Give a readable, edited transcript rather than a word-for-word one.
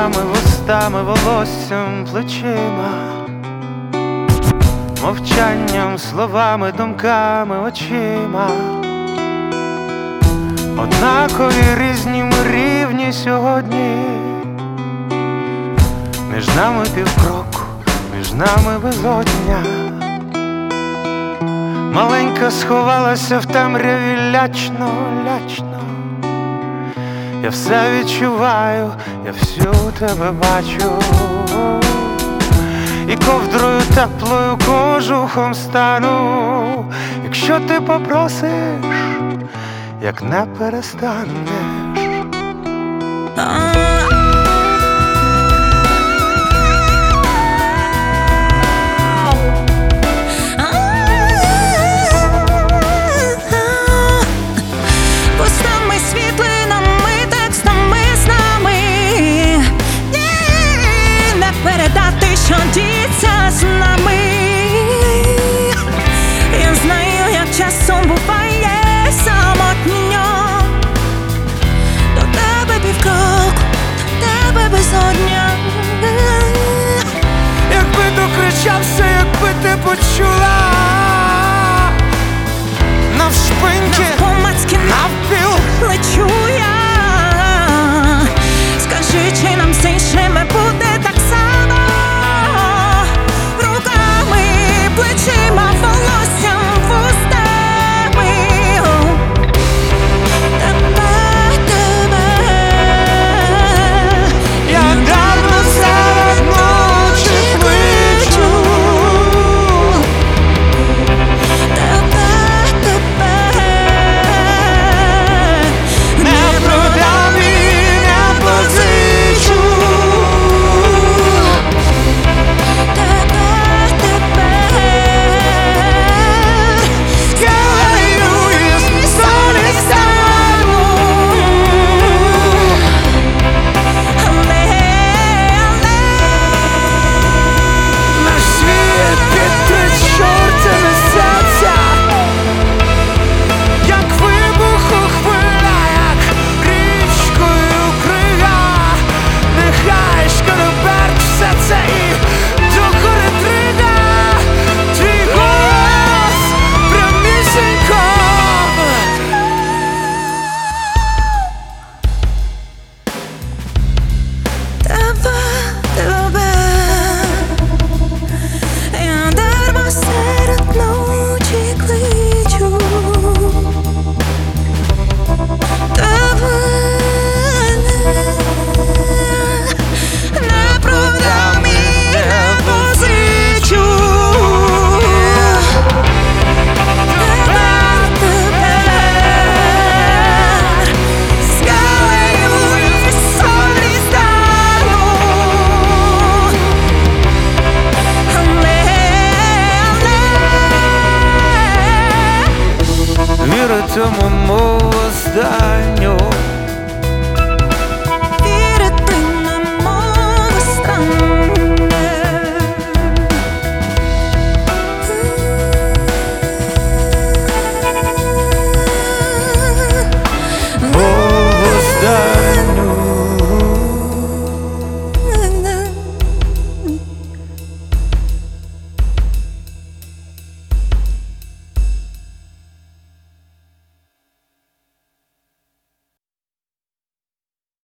губами, вустами, волоссям, плечима, мовчанням, словами, думками, очима. Однакові різні ми рівні сьогодні. Між нами півкроку, між нами безодня. Маленька сховалася в темряві лячно, лячно. Я все відчуваю, я всю тебе бачу. І ковдрою теплою кожухом стану, якщо ти попросиш, як не перестанеш. Пустими світлинами, текстами з нами не передати, що діється з нами. Я знаю, як часом буває самотньо. До тебе півкроку, до тебе безодня. Якби докричався, якби ти почула, навшпиньки, Навпомацьки навпіл лечу я. Скажи, чи нам з іншими буде так само? Руками, плечима, волоссям, вустами. Тебе я дармо серед ночі кличу. Не продам і не позичу. Скелею із солі стану. Наш світ під три чорти несеться, як вибух у хвилях, річкою крига. Нехай шкарберть все це і докори трига. Твій голос прямісінько. тебе, я дарма серед ночі кличу. Тебе не продам і не позичу. Скелею із солі стану. Віритиму, мов останнє.